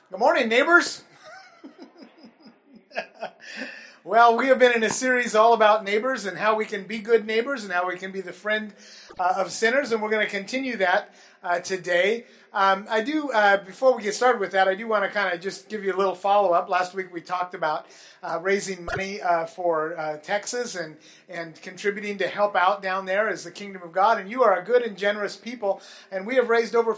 Good morning, neighbors. Well, we have been in a series all about neighbors and how we can be good neighbors and how we can be the friend of sinners, and we're going to continue that today. Before we get started with that, I do want to kind of just give you a little follow-up. Last week we talked about raising money for Texas and contributing to help out down there as the kingdom of God, and you are a good and generous people, and we have raised over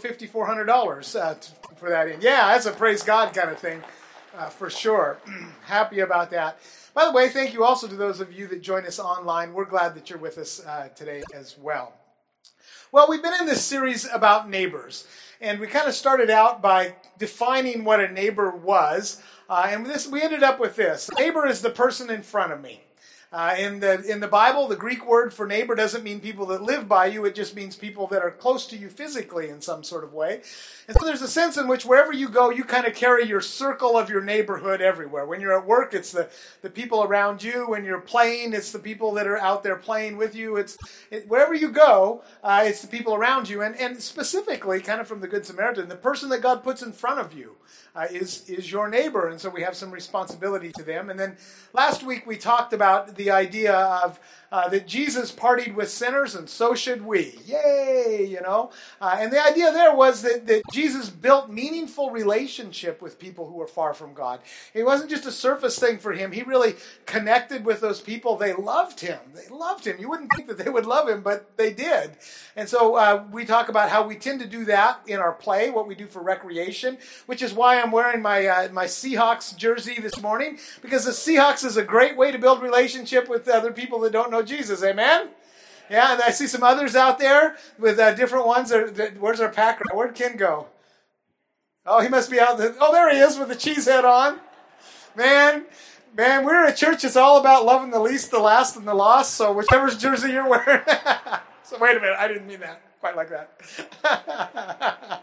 $5,400 for that. Yeah, that's a praise God kind of thing. For sure. Happy about that. By the way, thank you also to those of you that join us online. We're glad that you're with us today as well. Well, we've been in this series about neighbors, and we kind of started out by defining what a neighbor was, we ended up with this. A neighbor is the person in front of me. In the Bible, the Greek word for neighbor doesn't mean people that live by you. It just means people that are close to you physically in some sort of way. And so there's a sense in which wherever you go, you kind of carry your circle of your neighborhood everywhere. When you're at work, it's the people around you. When you're playing, it's the people that are out there playing with you. Wherever you go, it's the people around you. And specifically, kind of from the Good Samaritan, the person that God puts in front of you is your neighbor. And so we have some responsibility to them. And then last week we talked about the idea of that Jesus partied with sinners, and so should we. Yay, And the idea there was that Jesus built meaningful relationship with people who were far from God. It wasn't just a surface thing for him. He really connected with those people. They loved him. You wouldn't think that they would love him, but they did. And so we talk about how we tend to do that in our play, what we do for recreation, which is why I'm wearing my Seahawks jersey this morning, because the Seahawks is a great way to build relationship with other people that don't know Jesus. Amen? Yeah, and I see some others out there with different ones. Where's our Packer? Where'd Ken go? Oh, he must be out there. Oh, there he is with the cheese head on. Man, we're a church that's all about loving the least, the last, and the lost. So whichever jersey you're wearing. So wait a minute, I didn't mean that quite like that.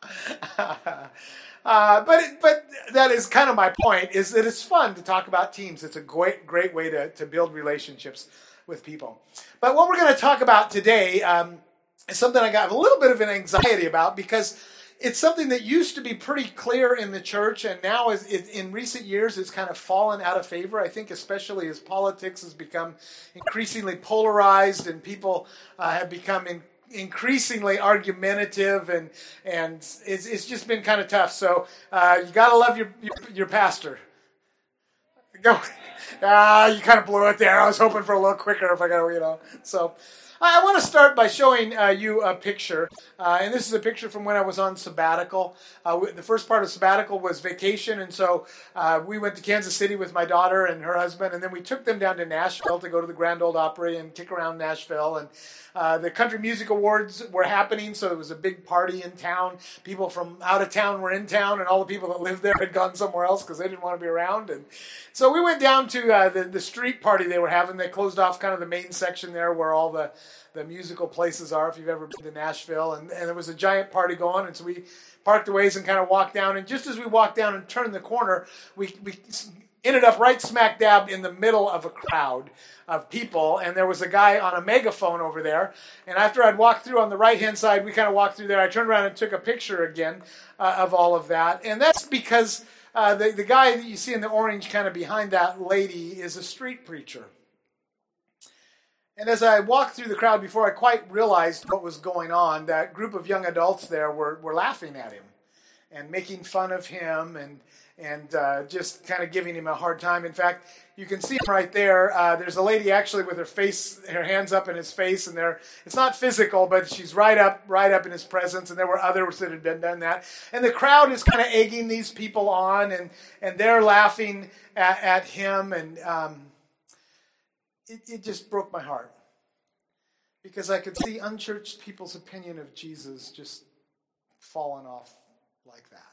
But that is kind of my point, is that it's fun to talk about teams. It's a great way to build relationships with people. But what we're going to talk about today is something I got a little bit of an anxiety about, because it's something that used to be pretty clear in the church, and now in recent years it's kind of fallen out of favor. I think especially as politics has become increasingly polarized and people have become increasingly argumentative, and it's just been kind of tough. So you got to love your pastor. Go. You kind of blew it there. I was hoping for a little quicker if I got, So I want to start by showing you a picture. And this is a picture from when I was on sabbatical. The first part of sabbatical was vacation. And so we went to Kansas City with my daughter and her husband. And then we took them down to Nashville to go to the Grand Ole Opry and kick around Nashville. And the Country Music Awards were happening. So it was a big party in town. People from out of town were in town. And all the people that lived there had gone somewhere else because they didn't want to be around. And so we went down to the street party they were having. They closed off kind of the main section there where all the musical places are, if you've ever been to Nashville. And there was a giant party going, and so we parked the ways and kind of walked down. And just as we walked down and turned the corner, we ended up right smack dab in the middle of a crowd of people. And there was a guy on a megaphone over there. And after I'd walked through on the right-hand side, we kind of walked through there. I turned around and took a picture again of all of that. And that's because the guy that you see in the orange kind of behind that lady is a street preacher. And as I walked through the crowd, before I quite realized what was going on, that group of young adults there were laughing at him and making fun of him and just kind of giving him a hard time. In fact, you can see him right there. There's a lady actually with her hands up in his face, and it's not physical, but she's right up in his presence. And there were others that had done that. And the crowd is kind of egging these people on, and they're laughing at him, and it just broke my heart, because I could see unchurched people's opinion of Jesus just falling off like that,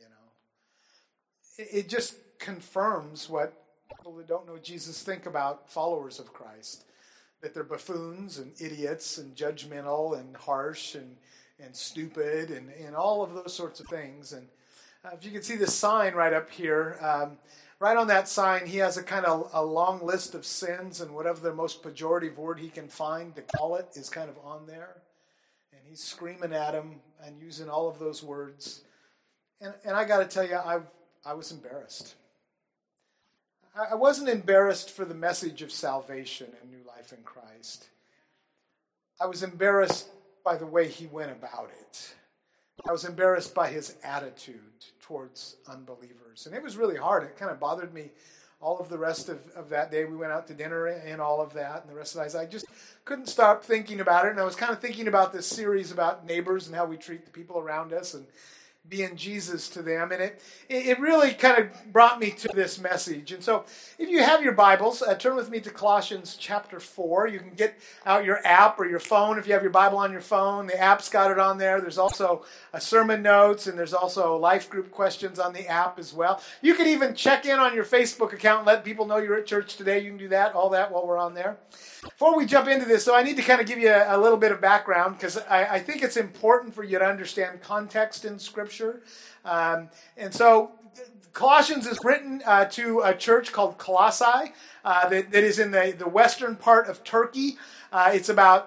It just confirms what people that don't know Jesus think about followers of Christ, that they're buffoons and idiots and judgmental and harsh and stupid and all of those sorts of things. And if you can see this sign right up here, right on that sign, he has a kind of a long list of sins, and whatever the most pejorative word he can find to call it is kind of on there. And he's screaming at him and using all of those words. And I got to tell you, I was embarrassed. I wasn't embarrassed for the message of salvation and new life in Christ. I was embarrassed by the way he went about it. I was embarrassed by his attitude towards unbelievers. And it was really hard. It kind of bothered me all of the rest of that day. We went out to dinner and all of that. And the rest of the night, I just couldn't stop thinking about it. And I was kind of thinking about this series about neighbors and how we treat the people around us and being Jesus to them. And it really kind of brought me to this message. And so if you have your Bibles, turn with me to Colossians chapter 4. You can get out your app or your phone. If you have your Bible on your phone, the app's got it on there. There's also sermon notes, and there's also life group questions on the app as well. You can even check in on your Facebook account and let people know you're at church today. You can do that, all that while we're on there. Before we jump into this, so I need to kind of give you a little bit of background because I think it's important for you to understand context in Scripture. And so Colossians is written to a church called Colossae that is in the western part of Turkey. It's a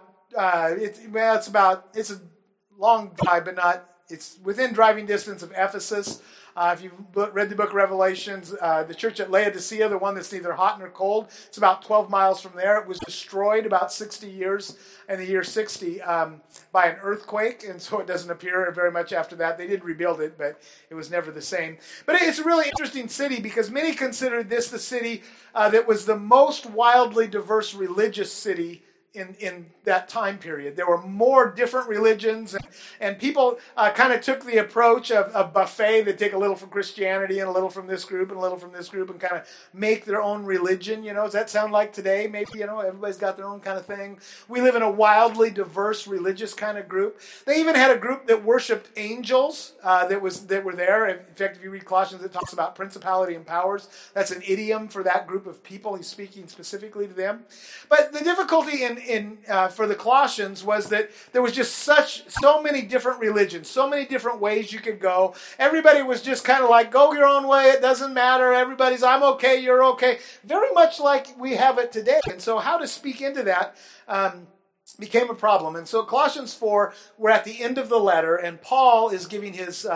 long drive, but not. It's within driving distance of Ephesus. If you've read the book of Revelations, the church at Laodicea, the one that's neither hot nor cold, it's about 12 miles from there. It was destroyed about 60 years in the year 60 by an earthquake, and so it doesn't appear very much after that. They did rebuild it, but it was never the same. But it's a really interesting city because many considered this the city that was the most wildly diverse religious city in that time period. There were more different religions, and people kind of took the approach of a buffet. They take a little from Christianity and a little from this group and a little from this group and kind of make their own religion. Does that sound like today? Maybe, everybody's got their own kind of thing. We live in a wildly diverse religious kind of group. They even had a group that worshipped angels that were there. In fact, if you read Colossians, it talks about principality and powers. That's an idiom for that group of people. He's speaking specifically to them. But the difficulty for the Colossians was that there was just so many different religions, so many different ways you could go. Everybody was just kind of like, go your own way, it doesn't matter. Everybody's, I'm okay, you're okay. Very much like we have it today. And so how to speak into that became a problem. And so Colossians 4, we're at the end of the letter, and Paul is giving his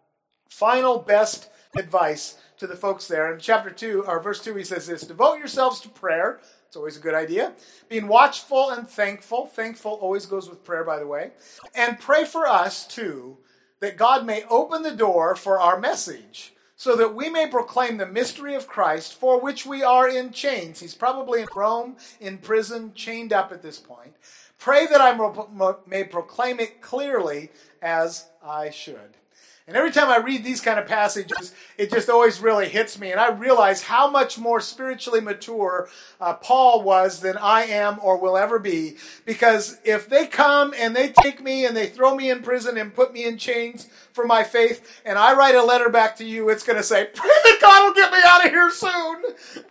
final best advice to the folks there. In chapter 2, or verse 2, he says this: devote yourselves to prayer. It's always a good idea. Being watchful and thankful. Thankful always goes with prayer, by the way. And pray for us, too, that God may open the door for our message, so that we may proclaim the mystery of Christ, for which we are in chains. He's probably in Rome, in prison, chained up at this point. Pray that I may proclaim it clearly as I should. And every time I read these kind of passages, it just always really hits me. And I realize how much more spiritually mature Paul was than I am or will ever be. Because if they come and they take me and they throw me in prison and put me in chains for my faith, and I write a letter back to you, it's going to say, pray that God will get me out of here soon.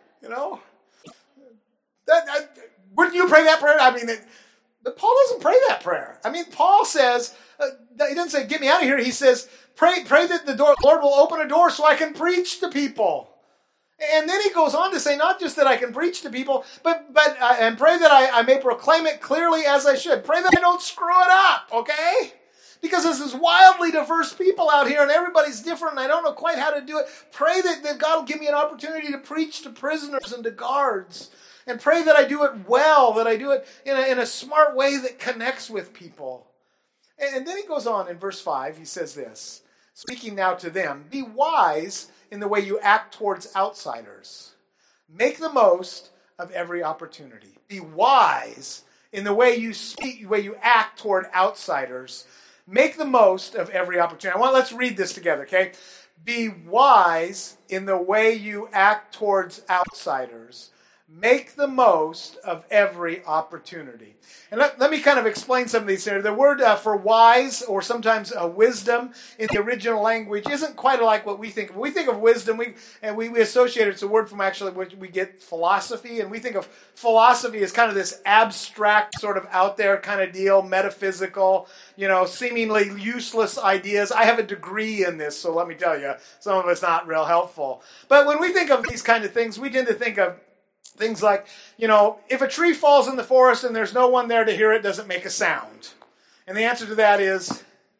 Wouldn't you pray that prayer? But Paul doesn't pray that prayer. Paul says, he doesn't say, get me out of here. He says, pray that the Lord will open a door so I can preach to people. And then he goes on to say, not just that I can preach to people, but and pray that I may proclaim it clearly as I should. Pray that I don't screw it up, okay? Because there's this wildly diverse people out here, and everybody's different, and I don't know quite how to do it. Pray that God will give me an opportunity to preach to prisoners and to guards. And pray that I do it well, that I do it in a smart way that connects with people. And then he goes on in verse 5, he says this, speaking now to them, be wise in the way you act towards outsiders. Make the most of every opportunity. Be wise in the way you speak, the way you act toward outsiders. Make the most of every opportunity. Let's read this together, okay? Be wise in the way you act towards outsiders. Make the most of every opportunity. And let me kind of explain some of these here. The word for wise, or sometimes wisdom in the original language, isn't quite like what we think of. We think of wisdom, we associate it. It's a word from actually which we get philosophy. And we think of philosophy as kind of this abstract, sort of out there kind of deal, metaphysical, seemingly useless ideas. I have a degree in this, so let me tell you, some of it's not real helpful. But when we think of these kind of things, we tend to think of things like, if a tree falls in the forest and there's no one there to hear it, does it make a sound? And the answer to that is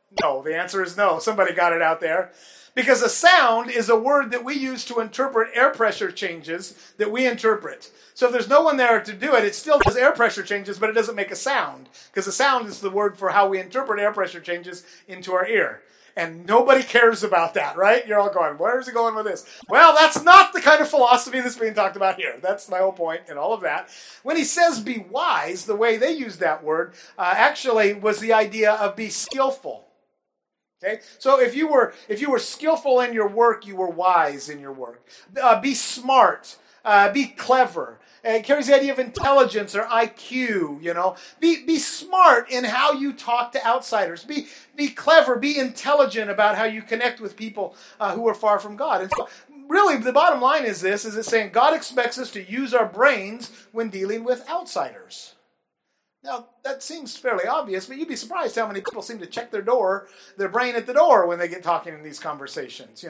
No, the answer is no. Somebody got it out there. Because a sound is a word that we use to interpret air pressure changes that we interpret. So if there's no one there to do it, it still does air pressure changes, but it doesn't make a sound. Because a sound is the word for how we interpret air pressure changes into our ear. And nobody cares about that, right? You're all going, where is he going with this? Well, that's not the kind of philosophy that's being talked about here. That's my whole point in all of that. When he says be wise, the way they use that word actually was the idea of be skillful. Okay, so if you were skillful in your work, you were wise in your work. Be smart, be clever. It carries the idea of intelligence or IQ. Be smart in how you talk to outsiders. Be clever, be intelligent about how you connect with people who are far from God. And so, really, the bottom line is this: is it's saying God expects us to use our brains when dealing with outsiders. Now, that seems fairly obvious, but you'd be surprised how many people seem to check their brain at the door when they get talking in these conversations,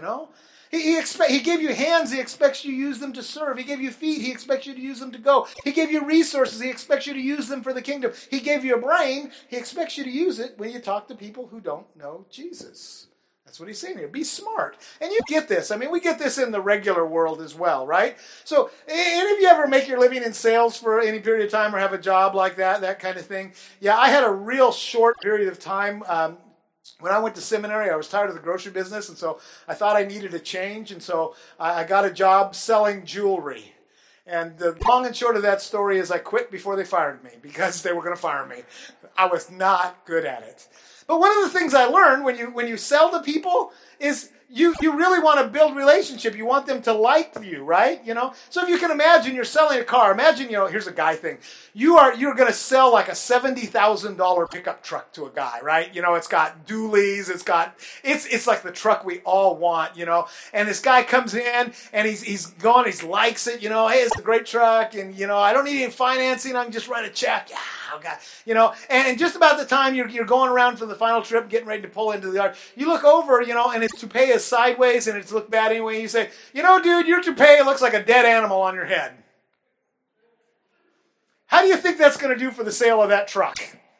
He gave you hands, he expects you to use them to serve. He gave you feet, he expects you to use them to go. He gave you resources, he expects you to use them for the kingdom. He gave you a brain, he expects you to use it when you talk to people who don't know Jesus. That's what he's saying here. Be smart. And you get this. I mean, we get this in the regular world as well, right? So, any of you ever make your living in sales for any period of time or have a job like that kind of thing? Yeah, I had a real short period of time. When I went to seminary, I was tired of the grocery business, and so I thought I needed a change, and so I got a job selling jewelry. And the long and short of that story is I quit before they fired me because they were going to fire me. I was not good at it. But one of the things I learned when you sell to people is you really want to build relationship. You want them to like you, right? So if you can imagine you're selling a car. Imagine, here's a guy thing. You're going to sell like a $70,000 pickup truck to a guy, right? It's got dualies. It's like the truck we all want, And this guy comes in and he's gone. He likes it, Hey, it's a great truck, and I don't need any financing. I can just write a check. Yeah, God, And just about the time you're going around for the final trip, getting ready to pull into the yard, you look over, and its toupee is sideways and it's looked bad anyway. You say, dude, your toupee looks like a dead animal on your head. How do you think that's going to do for the sale of that truck?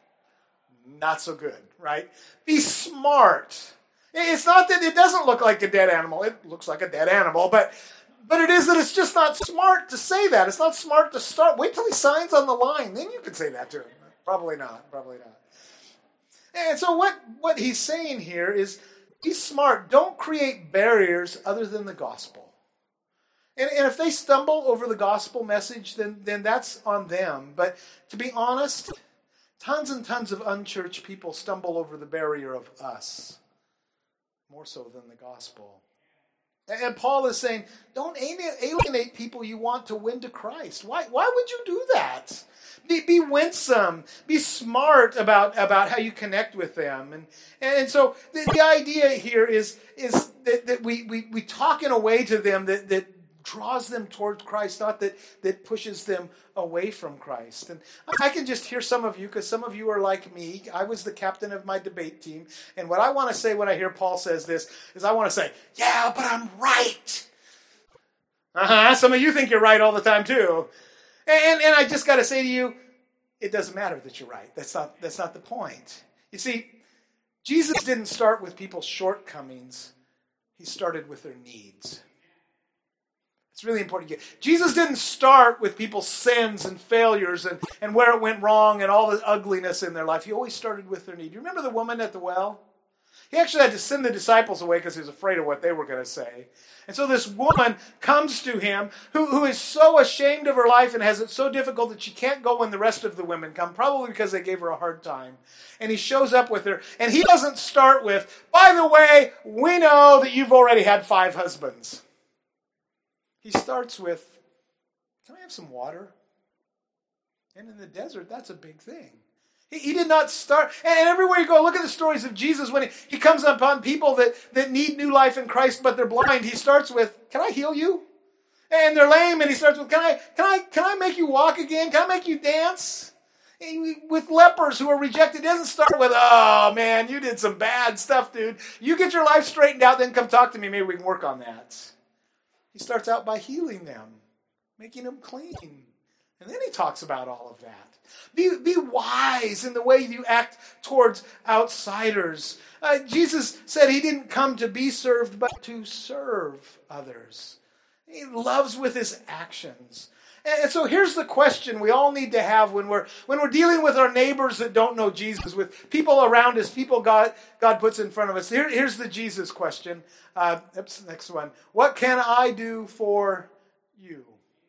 Not so good, right? Be smart. It's not that it doesn't look like a dead animal. It looks like a dead animal, but it is that it's just not smart to say that. It's not smart to start. Wait till he signs on the line. Then you can say that to him. Probably not. And so what he's saying here is be smart. Don't create barriers other than the gospel. And if they stumble over the gospel message, then that's on them. But to be honest, tons and tons of unchurched people stumble over the barrier of us, more so than the gospel. And Paul is saying, don't alienate people you want to win to Christ. Why would you do that? Be winsome. Be smart about how you connect with them. And so the idea here is that we talk in a way to them that draws them towards Christ, not that pushes them away from Christ. And I can just hear some of you, because some of you are like me. I was the captain of my debate team. And what I want to say when I hear Paul says this is I want to say, yeah, but I'm right. Some of you think you're right all the time too. And I just got to say to you, it doesn't matter that you're right. That's not the point. You see, Jesus didn't start with people's shortcomings. He started with their needs. It's really important to get. Jesus didn't start with people's sins and failures and where it went wrong and all the ugliness in their life. He always started with their need. You remember the woman at the well? He actually had to send the disciples away because he was afraid of what they were going to say. And so this woman comes to him who is so ashamed of her life and has it so difficult that she can't go when the rest of the women come, probably because they gave her a hard time. And he shows up with her, and he doesn't start with, by the way, we know that you've already had 5 husbands. He starts with, can I have some water? And in the desert, that's a big thing. He did not start, and everywhere you go, look at the stories of Jesus when he comes upon people that need new life in Christ, but they're blind. He starts with, can I heal you? And they're lame, and he starts with, can I make you walk again? Can I make you dance? With lepers who are rejected, it doesn't start with, oh man, you did some bad stuff, dude. You get your life straightened out, then come talk to me. Maybe we can work on that. He starts out by healing them, making them clean, And then he talks about all of that. Be wise in the way you act towards outsiders. Jesus said he didn't come to be served, but to serve others. He loves with his actions. And so here's the question we all need to have when we're dealing with our neighbors that don't know Jesus, with people around us, people God puts in front of us. Here's the Jesus question. Next one. What can I do for you?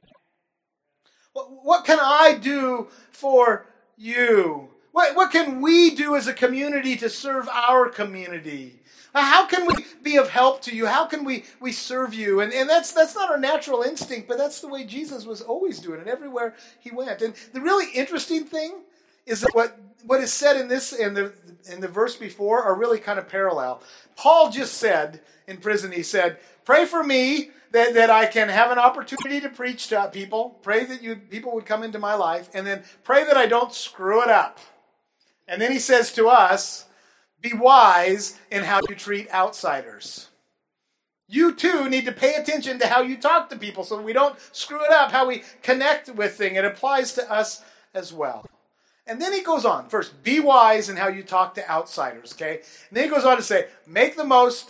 What can I do for you? What can we do as a community to serve our community? How can we be of help to you? How can we serve you? And that's not our natural instinct, but that's the way Jesus was always doing it everywhere he went. And the really interesting thing is that what is said in this and the verse before are really kind of parallel. Paul just said in prison, he said, pray for me that I can have an opportunity to preach to people. Pray that people would come into my life. And then pray that I don't screw it up. And then he says to us, be wise in how you treat outsiders. You too need to pay attention to how you talk to people so we don't screw it up, how we connect with things. It applies to us as well. And then he goes on. First, be wise in how you talk to outsiders, okay? And then he goes on to say, make the most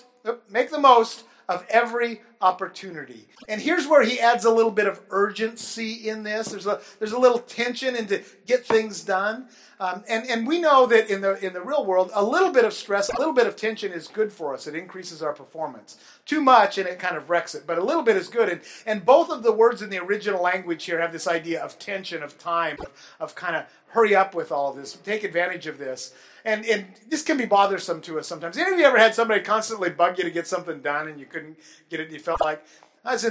of every opportunity. And here's where he adds a little bit of urgency in this. There's a little tension in to get things done. And we know that in the real world, a little bit of stress, a little bit of tension is good for us. It increases our performance. Too much and it kind of wrecks it. But a little bit is good. And both of the words in the original language here have this idea of tension, of time, of kind of hurry up with all of this, take advantage of this. And this can be bothersome to us sometimes. Any of you ever had somebody constantly bug you to get something done and you couldn't get it? You felt like I was in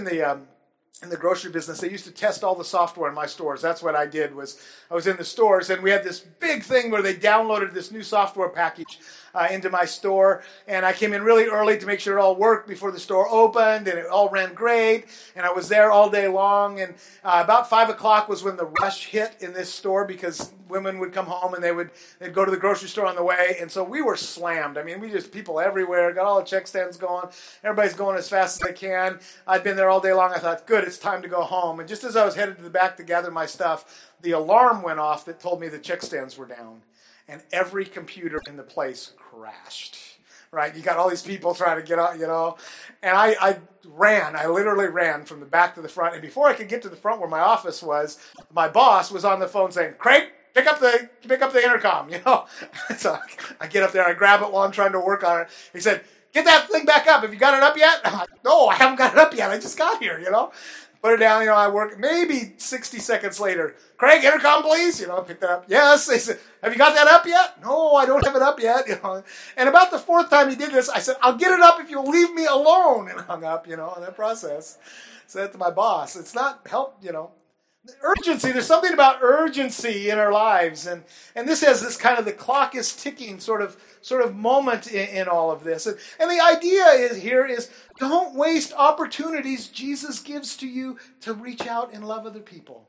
the grocery business. They used to test all the software in my stores. That's what I did. I was in the stores and we had this big thing where they downloaded this new software package into my store, and I came in really early to make sure it all worked before the store opened, and it all ran great, and I was there all day long, and about 5 o'clock was when the rush hit in this store because women would come home and they'd go to the grocery store on the way, and so we were slammed. I mean, people everywhere, got all the check stands going, everybody's going as fast as they can. I'd been there all day long. I thought, good, it's time to go home, and just as I was headed to the back to gather my stuff, the alarm went off that told me the check stands were down. And every computer in the place crashed, right? You got all these people trying to get out, And I literally ran from the back to the front. And before I could get to the front where my office was, my boss was on the phone saying, Craig, pick up the intercom, So I get up there, I grab it while I'm trying to work on it. He said, get that thing back up. Have you got it up yet? I'm like, no, I haven't got it up yet. I just got here, Put it down, I work, maybe 60 seconds later. Craig, intercom, please. I picked that up. Yes. They said, have you got that up yet? No, I don't have it up yet. And about the fourth time he did this, I said, I'll get it up if you'll leave me alone. And hung up, in that process. Said that to my boss. It's not help, Urgency. There's something about urgency in our lives. And this has this kind of the clock is ticking sort of moment in all of this. And the idea is don't waste opportunities Jesus gives to you to reach out and love other people.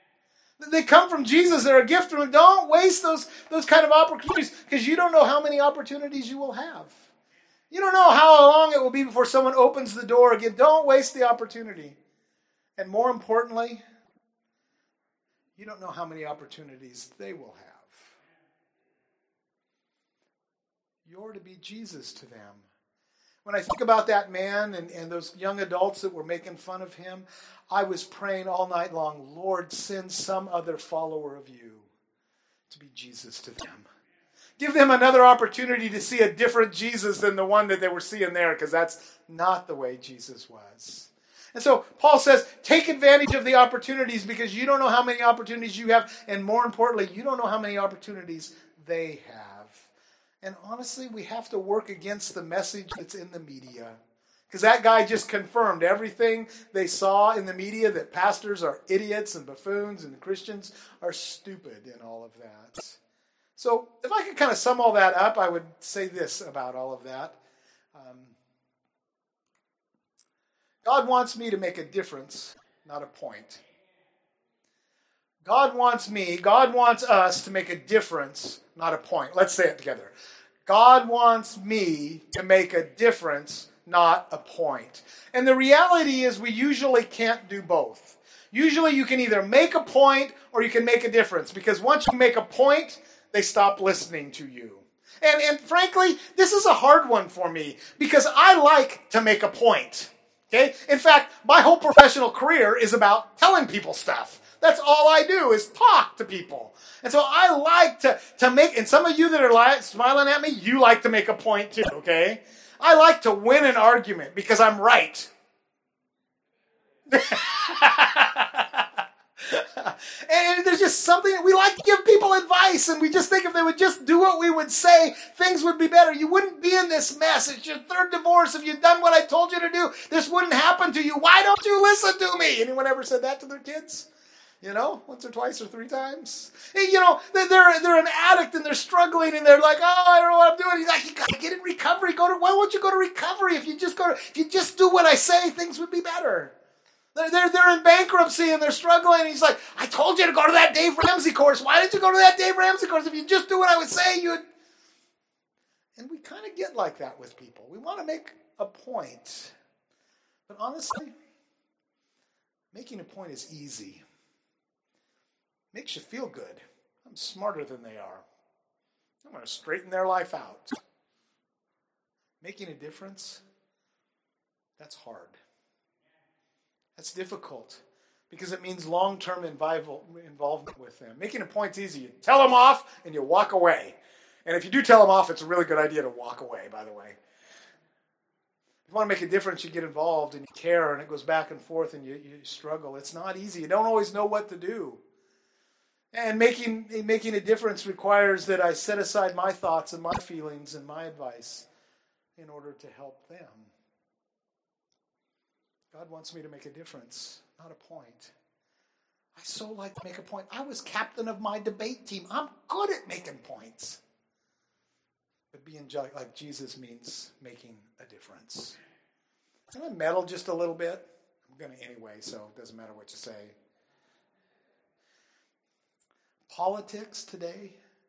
They come from Jesus. They're a gift from him. Don't waste those kind of opportunities because you don't know how many opportunities you will have. You don't know how long it will be before someone opens the door again. Don't waste the opportunity. And more importantly, you don't know how many opportunities they will have. You're to be Jesus to them. When I think about that man and those young adults that were making fun of him, I was praying all night long, Lord, send some other follower of you to be Jesus to them. Give them another opportunity to see a different Jesus than the one that they were seeing there, because that's not the way Jesus was. And so Paul says, take advantage of the opportunities because you don't know how many opportunities you have. And more importantly, you don't know how many opportunities they have. And honestly, we have to work against the message that's in the media. Because that guy just confirmed everything they saw in the media, that pastors are idiots and buffoons and Christians are stupid and all of that. So if I could kind of sum all that up, I would say this about all of that. God wants me to make a difference, not a point. God wants us to make a difference, not a point. Let's say it together. God wants me to make a difference, not a point. And the reality is we usually can't do both. Usually you can either make a point or you can make a difference, because once you make a point, they stop listening to you. And frankly, this is a hard one for me because I like to make a point. Okay? In fact, my whole professional career is about telling people stuff. That's all I do is talk to people. And so I like to make, and some of you that are smiling at me, you like to make a point too, okay? I like to win an argument because I'm right. And there's just something, we like to give people advice, and we just think if they would just do what we would say, things would be better. You wouldn't be in this mess. It's your third divorce. If you'd done what I told you to do, this wouldn't happen to you. Why don't you listen to me? Anyone ever said that to their kids? Once or twice or three times. They're an addict and they're struggling and they're like, oh, I don't know what I'm doing. He's like, you gotta get in recovery. Why won't you go to recovery? If you just do what I say, things would be better. They're in bankruptcy and they're struggling. And he's like, I told you to go to that Dave Ramsey course. Why didn't you go to that Dave Ramsey course? If you just do what I would say, you'd. And we kind of get like that with people. We want to make a point. But honestly, making a point is easy. Makes you feel good. I'm smarter than they are. I'm going to straighten their life out. Making a difference, that's hard. That's difficult because it means long-term involvement with them. Making a point's easy. You tell them off and you walk away. And if you do tell them off, it's a really good idea to walk away, by the way. If you want to make a difference, you get involved and you care, and it goes back and forth and you struggle. It's not easy. You don't always know what to do. And making a difference requires that I set aside my thoughts and my feelings and my advice in order to help them. God wants me to make a difference, not a point. I so like to make a point. I was captain of my debate team. I'm good at making points. But being like Jesus means making a difference. Can I meddle just a little bit? I'm going to anyway, so it doesn't matter what you say. Politics today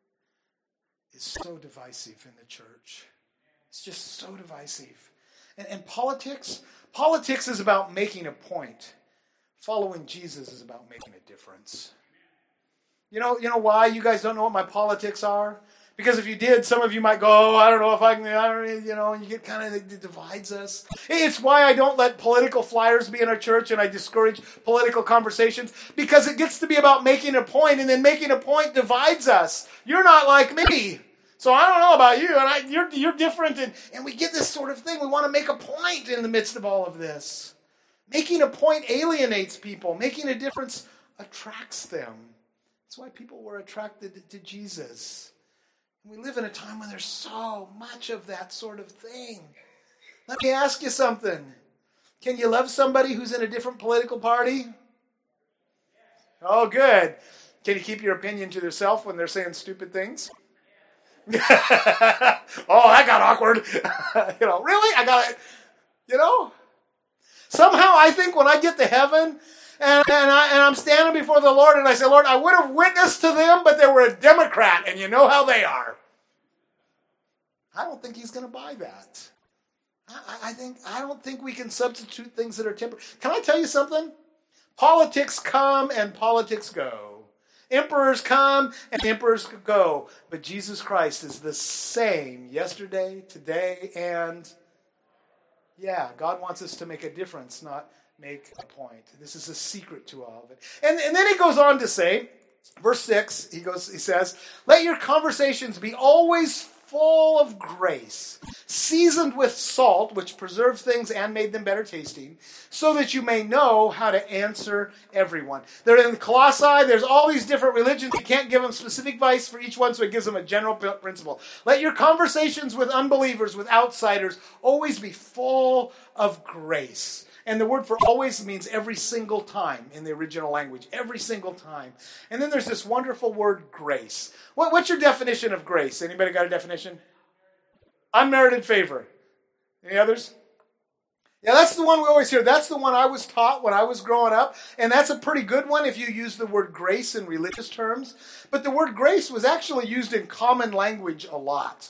is so divisive in the church. It's just so divisive. And politics is about making a point. Following Jesus is about making a difference. You know why you guys don't know what my politics are? Because if you did, some of you might go, oh, I don't know if I can, and you get kind of, it divides us. It's why I don't let political flyers be in our church and I discourage political conversations, because it gets to be about making a point, and then making a point divides us. You're not like me. So I don't know about you, and you're different, and we get this sort of thing. We want to make a point in the midst of all of this. Making a point alienates people. Making a difference attracts them. That's why people were attracted to Jesus. We live in a time when there's so much of that sort of thing. Let me ask you something. Can you love somebody who's in a different political party? Oh, good. Can you keep your opinion to yourself when they're saying stupid things? Oh, that got awkward. Really? I got it. Somehow I think when I get to heaven and I'm standing before the Lord and I say, Lord, I would have witnessed to them, but they were a Democrat, and you know how they are. I don't think he's going to buy that. I don't think we can substitute things that are temporary. Can I tell you something? Politics come and politics go. Emperors come and emperors go. But Jesus Christ is the same yesterday, today, and God wants us to make a difference, not make a point. This is a secret to all of it. And then he goes on to say, verse 6, he says, let your conversations be always full of grace, seasoned with salt, which preserved things and made them better tasting, so that you may know how to answer everyone. They're in Colossae. There's all these different religions. You can't give them specific advice for each one, so it gives them a general principle. Let your conversations with unbelievers, with outsiders, always be full of grace. And the word for always means every single time in the original language. Every single time. And then there's this wonderful word, grace. What's your definition of grace? Anybody got a definition? Unmerited favor. Any others? Yeah, that's the one we always hear. That's the one I was taught when I was growing up. And that's a pretty good one if you use the word grace in religious terms. But the word grace was actually used in common language a lot.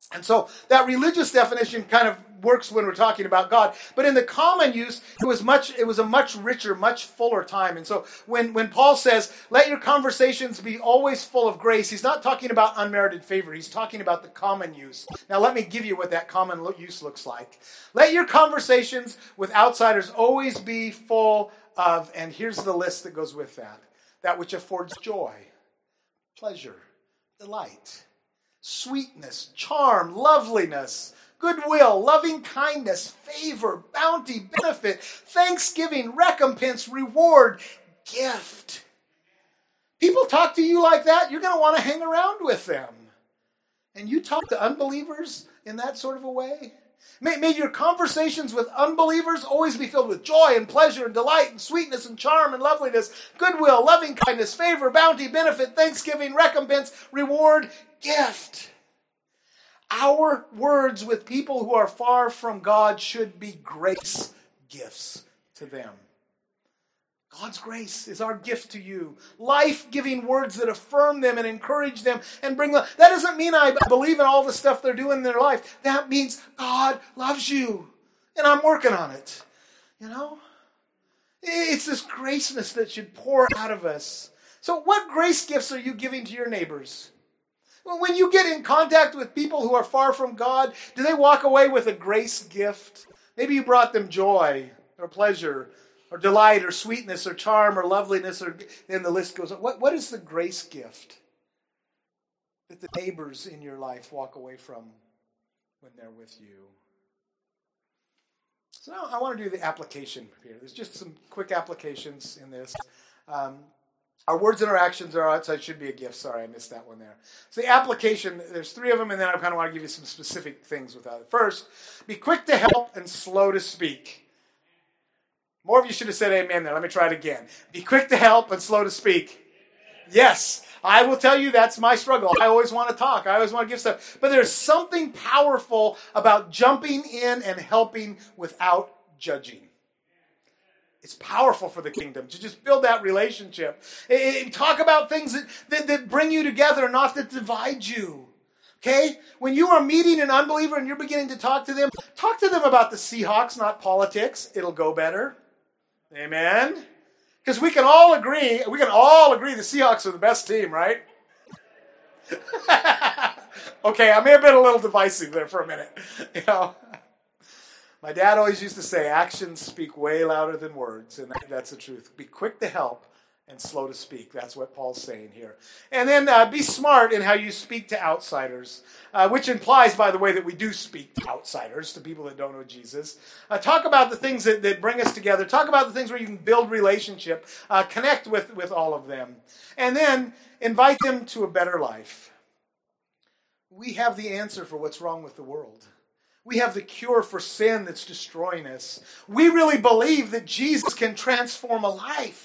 And so that religious definition kind of works when we're talking about God. But in the common use, it was a much richer, much fuller time. And so when Paul says, let your conversations be always full of grace, he's not talking about unmerited favor. He's talking about the common use. Now let me give you what that common use looks like. Let your conversations with outsiders always be full of, and here's the list that goes with that which affords joy, pleasure, delight, sweetness, charm, loveliness, goodwill, loving kindness, favor, bounty, benefit, thanksgiving, recompense, reward, gift. People talk to you like that, you're going to want to hang around with them. And you talk to unbelievers in that sort of a way? May your conversations with unbelievers always be filled with joy and pleasure and delight and sweetness and charm and loveliness, goodwill, loving kindness, favor, bounty, benefit, thanksgiving, recompense, reward, gift. Our words with people who are far from God should be grace gifts to them. God's grace is our gift to you. Life-giving words that affirm them and encourage them and bring them. That doesn't mean I believe in all the stuff they're doing in their life. That means God loves you. And I'm working on it. You know? It's this graceness that should pour out of us. So what grace gifts are you giving to your neighbors? Well, when you get in contact with people who are far from God, do they walk away with a grace gift? Maybe you brought them joy or pleasure or delight, or sweetness, or charm, or loveliness, or then the list goes on. What is the grace gift that the neighbors in your life walk away from when they're with you? So now I want to do the application here. There's just some quick applications in this. Our words and our actions are outside should be a gift. Sorry, I missed that one there. So the application, there's 3 of them, and then I kind of want to give you some specific things without it. First, be quick to help and slow to speak. More of you should have said amen there. Let me try it again. Be quick to help and slow to speak. Yes, I will tell you that's my struggle. I always want to talk. I always want to give stuff. But there's something powerful about jumping in and helping without judging. It's powerful for the kingdom to just build that relationship. Talk about things that bring you together, not that divide you. Okay? When you are meeting an unbeliever and you're beginning to talk to them about the Seahawks, not politics. It'll go better. Amen? Because we can all agree the Seahawks are the best team, right? Okay, I may have been a little divisive there for a minute. You know, my dad always used to say, actions speak way louder than words, and that's the truth. Be quick to help and slow to speak. That's what Paul's saying here. And then be smart in how you speak to outsiders, which implies, by the way, that we do speak to outsiders, to people that don't know Jesus. Talk about the things that bring us together. Talk about the things where you can build relationship. Connect with all of them. And then invite them to a better life. We have the answer for what's wrong with the world. We have the cure for sin that's destroying us. We really believe that Jesus can transform a life.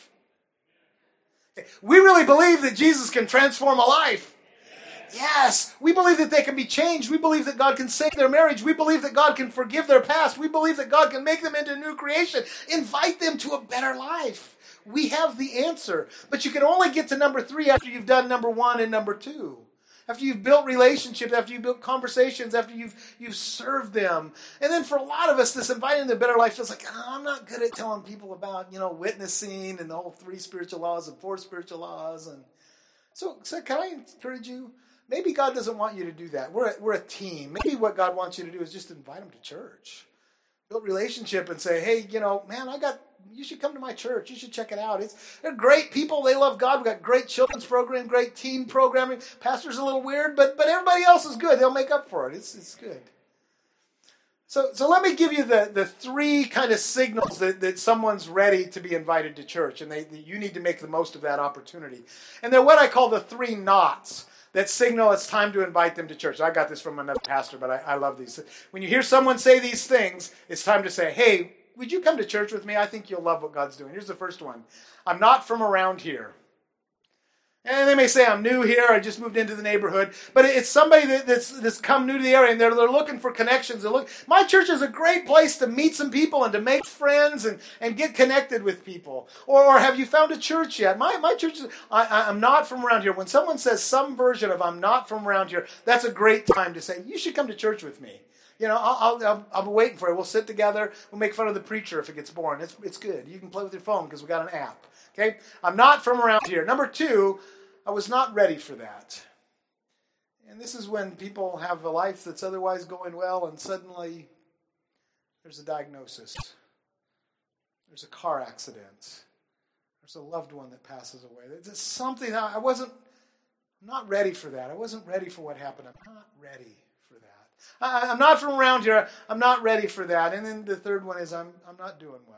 We really believe that Jesus can transform a life. Yes, we believe that they can be changed. We believe that God can save their marriage. We believe that God can forgive their past. We believe that God can make them into a new creation. Invite them to a better life. We have the answer. But you can only get to number 3 after you've done number 1 and number 2. After you've built relationships, after you've built conversations, after you've served them. And then for a lot of us, this inviting to a better life feels like, I'm not good at telling people about, witnessing and the whole 3 spiritual laws and 4 spiritual laws. And so can I encourage you? Maybe God doesn't want you to do that. We're a team. Maybe what God wants you to do is just invite them to church. Build relationship and say, hey, you should come to my church. You should check it out. They're great people. They love God. We've got great children's program, great teen programming. Pastor's a little weird, but everybody else is good. They'll make up for it. It's good. So let me give you the 3 kind of signals that someone's ready to be invited to church, and you need to make the most of that opportunity. And they're what I call the 3 knots that signal it's time to invite them to church. I got this from another pastor, but I love these. When you hear someone say these things, it's time to say, hey, would you come to church with me? I think you'll love what God's doing. Here's the first one. I'm not from around here. And they may say, I'm new here, I just moved into the neighborhood. But it's somebody that's come new to the area, and they're looking for connections. My church is a great place to meet some people and to make friends and get connected with people. Or have you found a church yet? My church is, I'm not from around here. When someone says some version of I'm not from around here, that's a great time to say, you should come to church with me. I'll be waiting for you. We'll sit together. We'll make fun of the preacher if it gets boring. It's good. You can play with your phone because we got an app. Okay? I'm not from around here. Number 2, I was not ready for that. And this is when people have a life that's otherwise going well and suddenly there's a diagnosis. There's a car accident. There's a loved one that passes away. There's something, I'm not ready for that. I wasn't ready for what happened. I'm not ready for that. I'm not from around here. I'm not ready for that. And then the third one is I'm not doing well.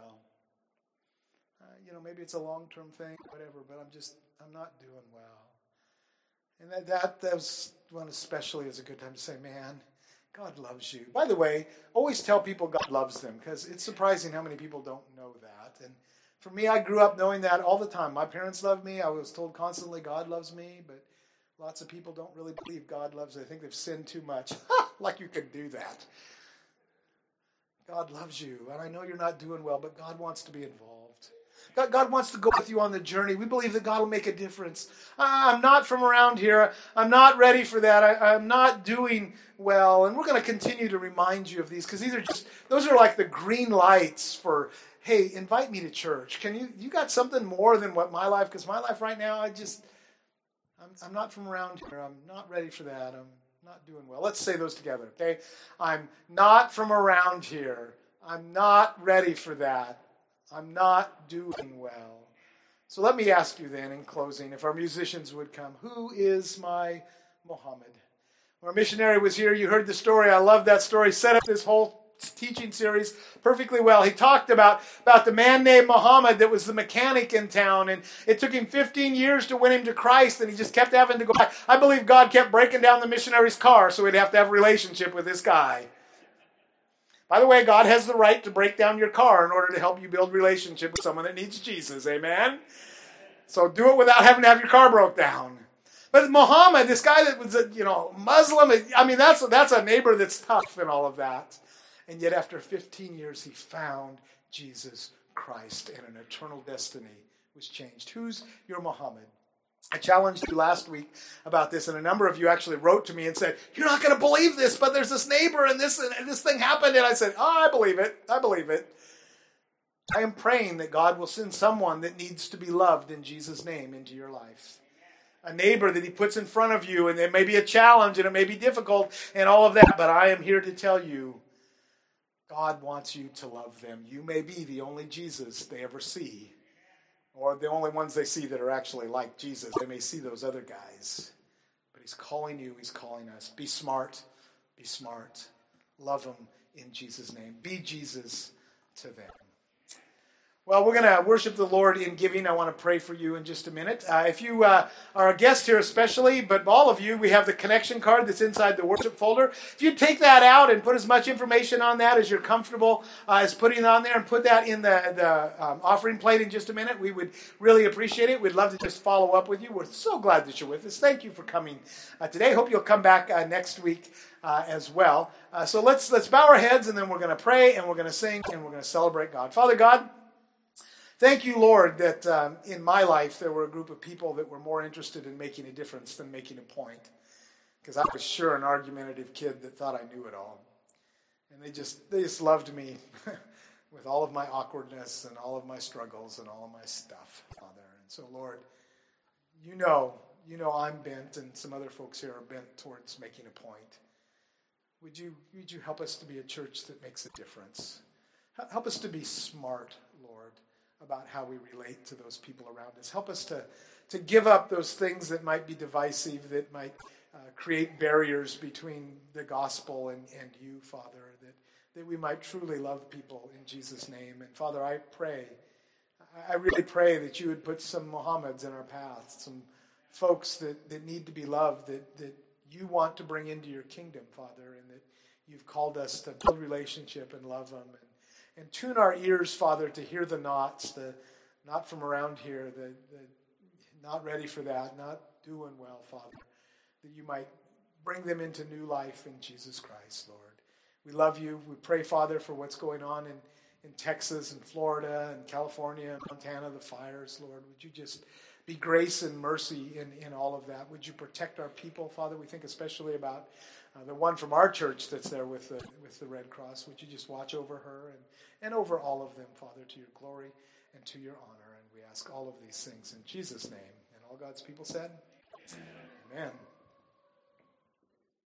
Maybe it's a long-term thing, whatever, but I'm not doing well. And that was one especially is a good time to say, man, God loves you. By the way, always tell people God loves them, because it's surprising how many people don't know that. And for me, I grew up knowing that all the time. My parents loved me. I was told constantly God loves me, but lots of people don't really believe God loves them. They think they've sinned too much. Like you could do that. God loves you, and I know you're not doing well, but God wants to be involved. God wants to go with you on the journey. We believe that God will make a difference. I'm not from around here. I'm not ready for that. I'm not doing well. And we're going to continue to remind you of these, because those are like the green lights for, hey, invite me to church. You got something more than what my life, because my life right now, I'm not from around here. I'm not ready for that. I'm not doing well. Let's say those together, okay? I'm not from around here. I'm not ready for that. I'm not doing well. So let me ask you then, in closing, if our musicians would come, who is my Muhammad? When our missionary was here, you heard the story. I love that story. Set up this whole teaching series perfectly well. He talked about the man named Muhammad that was the mechanic in town, and it took him 15 years to win him to Christ, and he just kept having to go back. I believe God kept breaking down the missionary's car so he'd have to have a relationship with this guy. By the way, God has the right to break down your car in order to help you build relationship with someone that needs Jesus. Amen? So do it without having to have your car broke down. But Muhammad, this guy that was a Muslim, that's a neighbor that's tough and all of that. And yet after 15 years, he found Jesus Christ, and an eternal destiny was changed. Who's your Muhammad? I challenged you last week about this, and a number of you actually wrote to me and said, you're not going to believe this, but there's this neighbor and this thing happened. And I said, I believe it. I believe it. I am praying that God will send someone that needs to be loved in Jesus' name into your life. A neighbor that he puts in front of you, and it may be a challenge and it may be difficult and all of that, but I am here to tell you, God wants you to love them. You may be the only Jesus they ever see, or the only ones they see that are actually like Jesus. They may see those other guys. But he's calling you. He's calling us. Be smart. Be smart. Love them in Jesus' name. Be Jesus to them. Well, we're going to worship the Lord in giving. I want to pray for you in just a minute. If you are a guest here especially, but all of you, we have the connection card that's inside the worship folder. If you take that out and put as much information on that as you're comfortable as putting it on there, and put that in the offering plate in just a minute, we would really appreciate it. We'd love to just follow up with you. We're so glad that you're with us. Thank you for coming today. Hope you'll come back next week as well. So let's bow our heads, and then we're going to pray, and we're going to sing, and we're going to celebrate God. Father God, thank you, Lord, that in my life there were a group of people that were more interested in making a difference than making a point. Because I was sure an argumentative kid that thought I knew it all. And they just loved me with all of my awkwardness and all of my struggles and all of my stuff, Father. And so, Lord, you know I'm bent, and some other folks here are bent towards making a point. Would you help us to be a church that makes a difference? Help us to be smart, Lord, about how we relate to those people around us. Help us to give up those things that might be divisive, that might create barriers between the gospel and you, Father, that we might truly love people in Jesus' name. And Father, I really pray that you would put some Muhammads in our path, some folks that need to be loved, that you want to bring into your kingdom, Father, and that you've called us to build relationship and love them. And tune our ears, Father, to hear the nots, the not from around here, the not ready for that, not doing well, Father, that you might bring them into new life in Jesus Christ, Lord. We love you. We pray, Father, for what's going on in Texas and Florida and California and Montana, the fires, Lord. Would you just be grace and mercy in all of that? Would you protect our people, Father? We think especially about the one from our church that's there with the Red Cross. Would you just watch over her and over all of them, Father, to your glory and to your honor? And we ask all of these things in Jesus' name. And all God's people said, Amen.